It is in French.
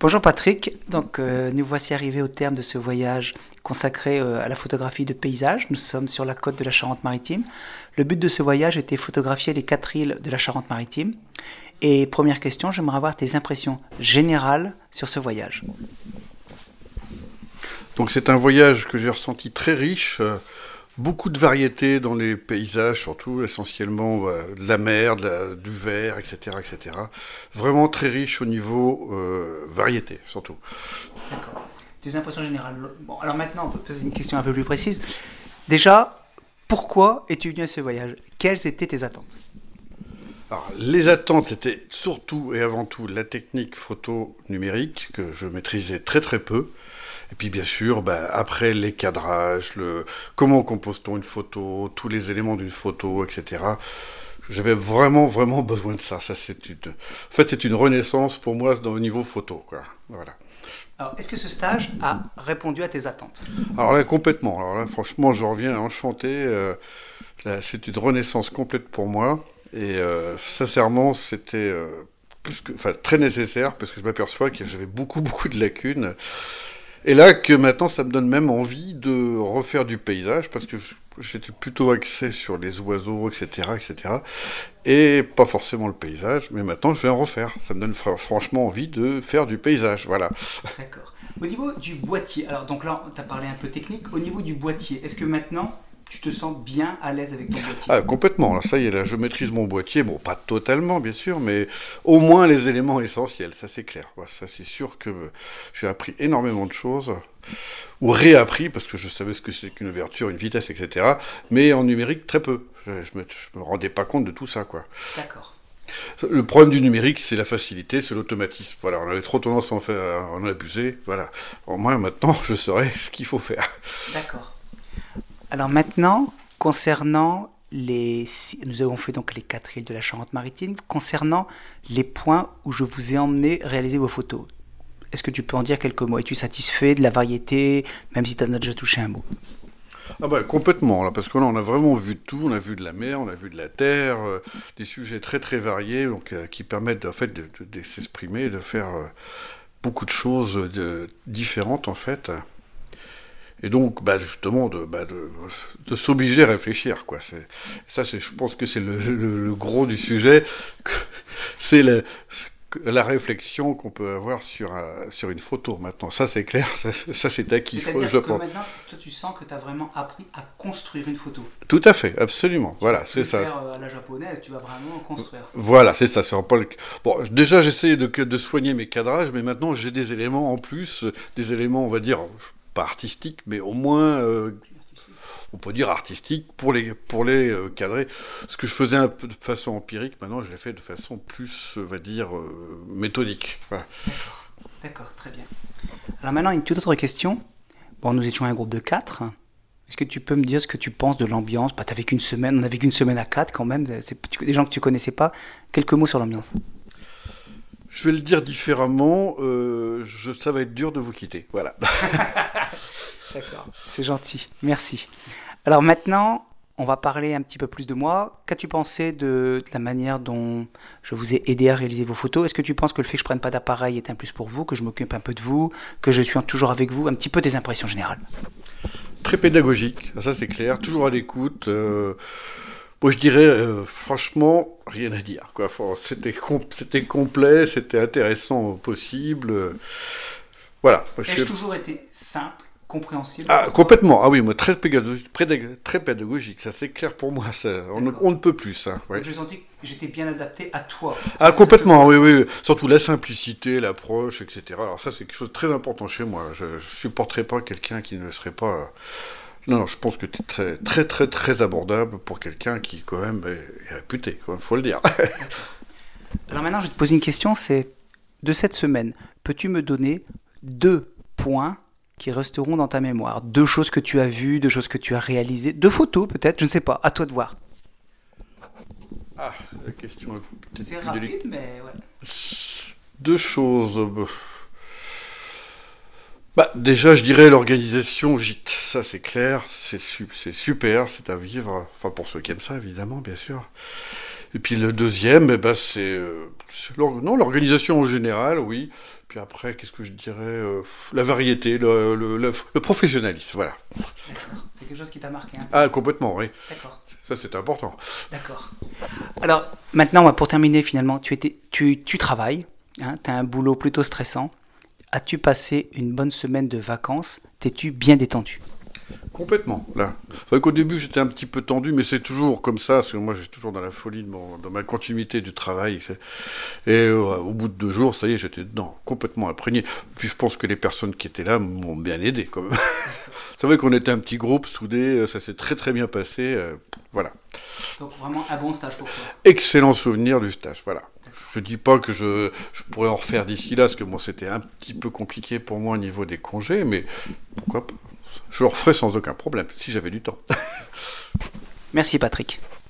Bonjour Patrick, donc nous voici arrivés au terme de ce voyage consacré à la photographie de paysages. Nous sommes sur la côte de la Charente-Maritime. Le but de ce voyage était photographier les 4 îles de la Charente-Maritime. Et première question, j'aimerais avoir tes impressions générales sur ce voyage. Donc c'est un voyage que j'ai ressenti très riche, beaucoup de variétés dans les paysages, surtout essentiellement de la mer, du vert, etc., etc. Vraiment très riche au niveau variété, surtout. D'accord. Tes impressions générales. Bon, alors maintenant, on peut poser une question un peu plus précise. Déjà, pourquoi es-tu venu à ce voyage? Quelles étaient tes attentes? Alors, les attentes, c'était surtout et avant tout la technique photo numérique, que je maîtrisais très très peu. Et puis bien sûr, après les cadrages, comment compose-t-on une photo, tous les éléments d'une photo, etc. J'avais vraiment vraiment besoin de ça. C'est une renaissance pour moi au niveau photo, quoi. Voilà. Alors, est-ce que ce stage a répondu à tes attentes? Alors là, complètement. Alors là, franchement, je reviens enchanté. Là, c'est une renaissance complète pour moi. Et sincèrement, c'était très nécessaire parce que je m'aperçois que j'avais beaucoup beaucoup de lacunes. Et là, que maintenant, ça me donne même envie de refaire du paysage, parce que j'étais plutôt axé sur les oiseaux, etc., etc., et pas forcément le paysage, mais maintenant, je vais en refaire. Ça me donne franchement envie de faire du paysage, voilà. D'accord. Au niveau du boîtier, alors donc là, tu as parlé un peu technique. Au niveau du boîtier, est-ce que maintenant, tu te sens bien à l'aise avec ton boîtier? Ah, complètement, là, ça y est, là, je maîtrise mon boîtier, bon, pas totalement, bien sûr, mais au moins les éléments essentiels, ça c'est clair. Ouais, ça c'est sûr que j'ai appris énormément de choses, ou réappris, parce que je savais ce que c'est qu'une ouverture, une vitesse, etc., mais en numérique, très peu. Je me rendais pas compte de tout ça, quoi. D'accord. Le problème du numérique, c'est la facilité, c'est l'automatisme. Voilà, on avait trop tendance à en abuser, voilà. Au moins, maintenant, je saurais ce qu'il faut faire. D'accord. Alors maintenant, concernant nous avons fait donc les 4 îles de la Charente-Maritime, concernant les points où je vous ai emmené réaliser vos photos. Est-ce que tu peux en dire quelques mots? Es-tu satisfait de la variété, même si tu en as déjà touché un mot? Ah complètement, là, parce que là, on a vraiment vu de tout, on a vu de la mer, on a vu de la terre, des sujets très très variés, donc qui permettent en fait de s'exprimer, de faire beaucoup de choses différentes en fait. Et donc, justement, de s'obliger à réfléchir, quoi. Je pense que c'est le gros du sujet. C'est la réflexion qu'on peut avoir sur une photo, maintenant. Ça, c'est clair. Ça c'est acquis, C'est-à-dire je que pense. maintenant, toi, tu sens que tu as vraiment appris à construire une photo. Tout à fait, absolument. Voilà, c'est ça. Faire à la japonaise, tu vas vraiment construire. Voilà, c'est ça. C'est pas Bon, déjà, j'essayais de soigner mes cadrages, mais maintenant, j'ai des éléments en plus, des éléments, on va dire, pas artistiques, mais au moins, on peut dire artistiques pour les cadrer. Ce que je faisais un peu de façon empirique, maintenant, je l'ai fait de façon plus, on va dire, méthodique. Voilà. D'accord, très bien. Alors maintenant, une toute autre question. Bon, nous étions un groupe de 4. Est-ce que tu peux me dire ce que tu penses de l'ambiance? T'as vécu une semaine, on a vécu une semaine à 4 quand même, c'est des gens que tu connaissais pas. Quelques mots sur l'ambiance. Je vais le dire différemment, ça va être dur de vous quitter. Voilà. D'accord, c'est gentil, merci. Alors maintenant, on va parler un petit peu plus de moi. Qu'as-tu pensé de la manière dont je vous ai aidé à réaliser vos photos? Est-ce que tu penses que le fait que je prenne pas d'appareil est un plus pour vous, que je m'occupe un peu de vous, que je suis toujours avec vous? Un petit peu des impressions générales. Très pédagogique, ça c'est clair, toujours à l'écoute. Moi je dirais, franchement, rien à dire, quoi. C'était complet, c'était intéressant au possible. Voilà. Ai-je toujours été simple, compréhensible? Ah, complètement. Ah oui, moi, très pédagogique, ça c'est clair pour moi. On ne peut plus, ça. Ouais. Donc j'ai senti que j'étais bien adapté à toi. Ah, complètement, oui. Surtout la simplicité, l'approche, etc. Alors ça, c'est quelque chose de très important chez moi. Je ne supporterais pas quelqu'un qui ne le serait pas. Non, je pense que tu es très, très, très, très abordable pour quelqu'un qui, quand même, est réputé, il faut le dire. Alors maintenant, je vais te poser une question, c'est, de cette semaine, peux-tu me donner 2 points qui resteront dans ta mémoire? 2 choses que tu as vues, 2 choses que tu as réalisées, 2 photos peut-être, je ne sais pas, à toi de voir. Ah, la question est peut-être C'est plus rapide, délicate. mais ouais. 2 choses. Déjà, je dirais l'organisation gîte. Ça, c'est clair, c'est super, c'est à vivre. Enfin, pour ceux qui aiment ça, évidemment, bien sûr. Et puis le deuxième, c'est l'organisation en général, oui. Puis après, qu'est-ce que je dirais la variété, le professionnalisme, voilà. D'accord. C'est quelque chose qui t'a marqué, hein? Ah, complètement, oui. D'accord. Ça, c'est important. D'accord. Alors, maintenant, pour terminer, finalement, tu travailles, hein, tu as un boulot plutôt stressant. As-tu passé une bonne semaine de vacances? T'es-tu bien détendu? Complètement, là. Enfin, qu'au début, j'étais un petit peu tendu, mais c'est toujours comme ça, parce que moi, j'ai toujours dans la folie dans ma continuité du travail. Et au bout de 2 jours, ça y est, j'étais dedans, complètement imprégné. Puis je pense que les personnes qui étaient là m'ont bien aidé, quand même. C'est vrai qu'on était un petit groupe soudé, ça s'est très très bien passé, voilà. Donc vraiment un bon stage pour toi. Excellent souvenir du stage, voilà. Je dis pas que je pourrais en refaire d'ici là, parce que moi, c'était un petit peu compliqué pour moi au niveau des congés, mais pourquoi pas. Je le referais sans aucun problème, si j'avais du temps. Merci Patrick.